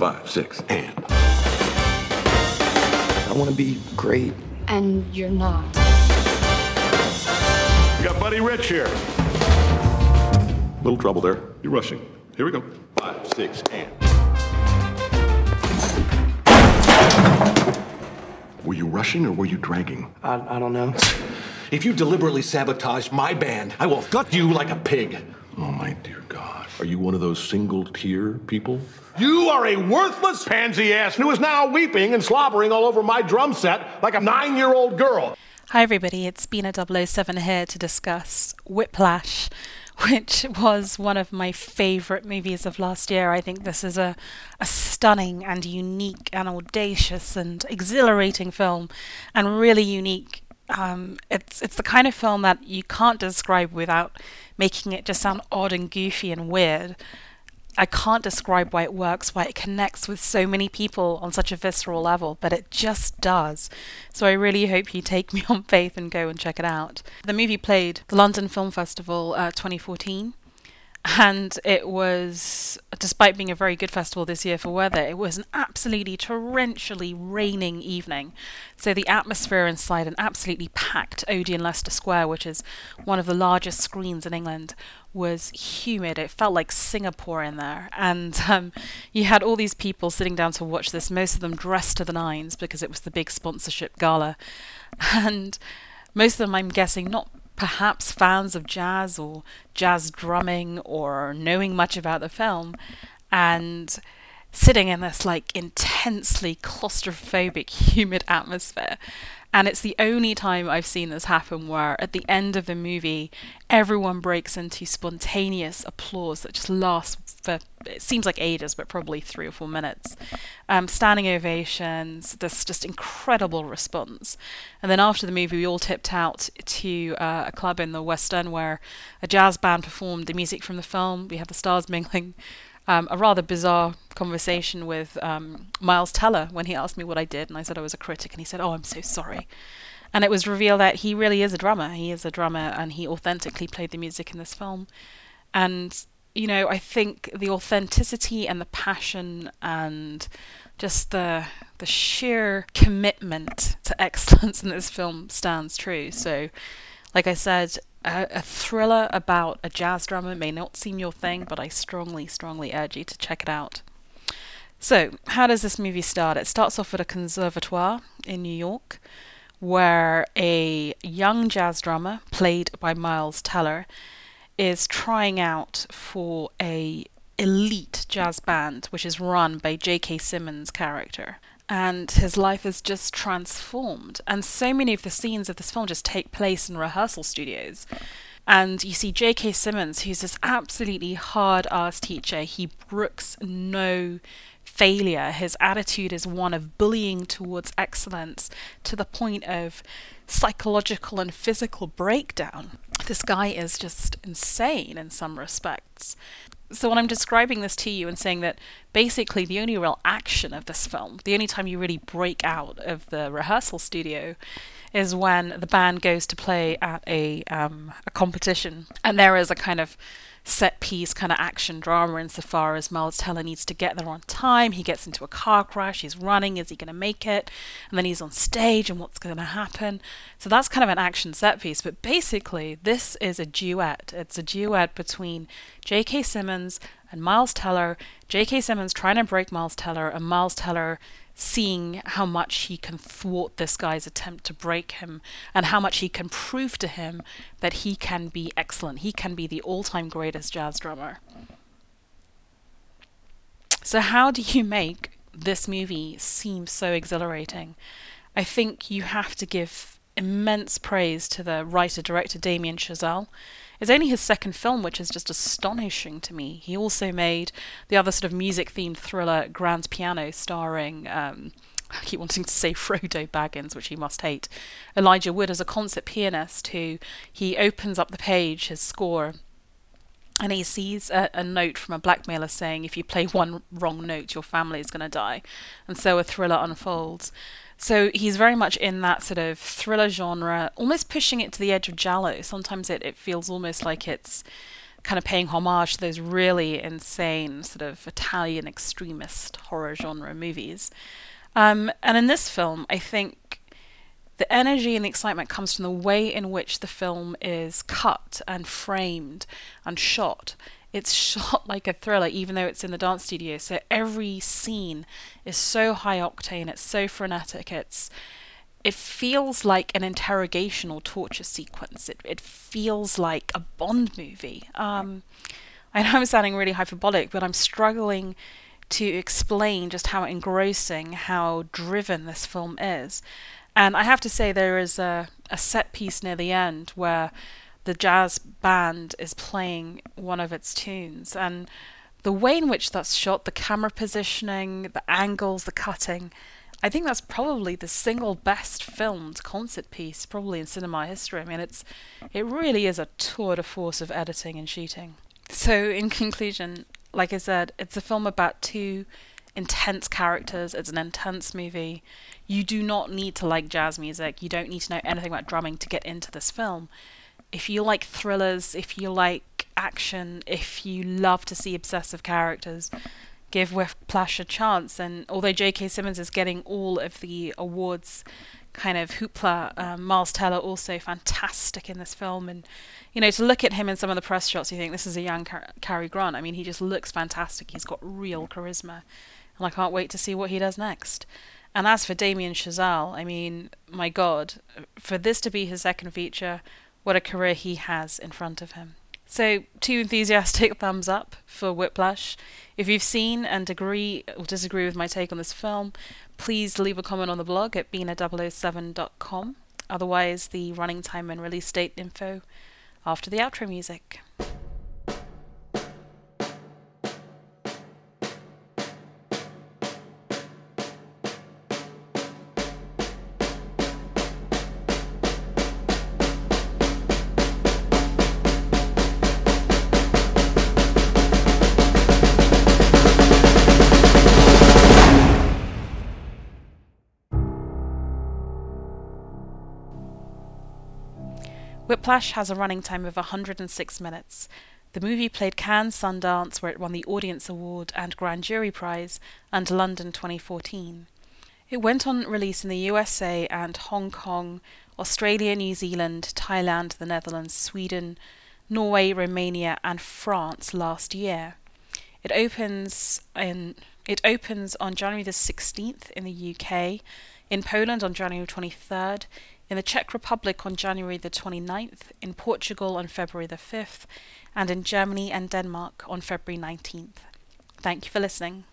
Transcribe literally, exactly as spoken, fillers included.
Five, six, and. I want to be great. And you're not. We got Buddy Rich here. Little trouble there. You're rushing. Here we go. Five, six, and. Were you rushing or were you dragging? I, I don't know. If you deliberately sabotage my band, I will gut you like a pig. Oh, my dear God. Are you one of those single-tier people? You are a worthless pansy ass who is now weeping and slobbering all over my drum set like a nine-year-old girl. Hi everybody, it's Bina double oh seven here to discuss Whiplash, which was one of my favourite movies of last year. I think this is a, a stunning and unique and audacious and exhilarating film, and really unique. Um, it's it's the kind of film that you can't describe without making it just sound odd and goofy and weird. I can't describe why it works, why it connects with so many people on such a visceral level, but it just does. So I really hope you take me on faith and go and check it out. The movie played the London Film Festival uh, twenty fourteen, and it was, despite being a very good festival this year for weather, it was an absolutely torrentially raining evening. So the atmosphere inside an absolutely packed Odeon Leicester Square, which is one of the largest screens in England, was humid. It felt like Singapore in there. And um, you had all these people sitting down to watch this, most of them dressed to the nines because it was the big sponsorship gala. And most of them, I'm guessing, not perhaps fans of jazz or jazz drumming or knowing much about the film, and sitting in this like intensely claustrophobic, humid atmosphere. And it's the only time I've seen this happen where at the end of the movie, everyone breaks into spontaneous applause that just lasts for, it seems like ages, but probably three or four minutes. Um, standing ovations, this just incredible response. And then after the movie, we all tipped out to uh, a club in the West End where a jazz band performed the music from the film. We had the stars mingling. Um, a rather bizarre conversation with um, Miles Teller when he asked me what I did, and I said I was a critic, and he said, "Oh, I'm so sorry." And it was revealed that he really is a drummer. He is a drummer, and he authentically played the music in this film. And, you know, I think the authenticity and the passion and just the the sheer commitment to excellence in this film stands true. So, like I said, A, a thriller about a jazz drummer may not seem your thing, but I strongly, strongly urge you to check it out. So, how does this movie start? It starts off at a conservatoire in New York, where a young jazz drummer, played by Miles Teller, is trying out for a elite jazz band, which is run by J K. Simmons' character. And his life is just transformed. And so many of the scenes of this film just take place in rehearsal studios. And you see J K. Simmons, who's this absolutely hard-ass teacher. He brooks no failure. His attitude is one of bullying towards excellence to the point of psychological and physical breakdown. This guy is just insane in some respects. So when I'm describing this to you and saying that basically the only real action of this film, the only time you really break out of the rehearsal studio, is when the band goes to play at a um, a competition, and there is a kind of set piece kind of action drama insofar as Miles Teller needs to get there on time. He gets into a car crash, he's running, is he going to make it? And then he's on stage, and what's going to happen? So that's kind of an action set piece, but basically this is a duet. It's a duet between J K. Simmons and Miles Teller. J K. Simmons trying to break Miles Teller, and Miles Teller seeing how much he can thwart this guy's attempt to break him, and how much he can prove to him that he can be excellent. He can be the all-time greatest jazz drummer. So how do you make this movie seem so exhilarating? I think you have to give immense praise to the writer-director Damien Chazelle. It's only his second film, which is just astonishing to me. He also made the other sort of music-themed thriller Grand Piano, starring, um, I keep wanting to say Frodo Baggins, which he must hate, Elijah Wood as a concert pianist who he opens up the page, his score, and he sees a, a note from a blackmailer saying, if you play one wrong note, your family is going to die. And so a thriller unfolds. So he's very much in that sort of thriller genre, almost pushing it to the edge of giallo. Sometimes it, it feels almost like it's kind of paying homage to those really insane sort of Italian extremist horror genre movies. Um, and in this film, I think the energy and the excitement comes from the way in which the film is cut and framed and shot. It's shot like a thriller, even though it's in the dance studio. So every scene is so high octane, it's so frenetic, it's it feels like an interrogation or torture sequence. It it feels like a Bond movie. Um, I know I'm sounding really hyperbolic, but I'm struggling to explain just how engrossing, how driven this film is. And I have to say, there is a, a set piece near the end where the jazz band is playing one of its tunes. And the way in which that's shot, the camera positioning, the angles, the cutting, I think that's probably the single best filmed concert piece, probably in cinema history. I mean, it's it really is a tour de force of editing and shooting. So, in conclusion, like I said, it's a film about two intense characters. It's an intense movie. You do not need to like jazz music. You don't need to know anything about drumming to get into this film. If you like thrillers, if you like action, if you love to see obsessive characters, give Whiplash a chance. And although J K. Simmons is getting all of the awards kind of hoopla, um, Miles Teller also fantastic in this film. And, you know, to look at him in some of the press shots, you think this is a young Car- Cary Grant. I mean, he just looks fantastic. He's got real charisma. And I can't wait to see what he does next. And as for Damien Chazelle, I mean, my God, for this to be his second feature, what a career he has in front of him. So, two enthusiastic thumbs up for Whiplash. If you've seen and agree or disagree with my take on this film, please leave a comment on the blog at bina double oh seven dot com. Otherwise, the running time and release date info after the outro music. Whiplash has a running time of one hundred six minutes. The movie played Cannes, Sundance, where it won the Audience Award and Grand Jury Prize, and London twenty fourteen. It went on release in the U S A and Hong Kong, Australia, New Zealand, Thailand, the Netherlands, Sweden, Norway, Romania, and France last year. It opens in it opens on January the sixteenth in the U K, in Poland on January twenty-third, in the Czech Republic on January the twenty-ninth, in Portugal on February the fifth, and in Germany and Denmark on February nineteenth. Thank you for listening.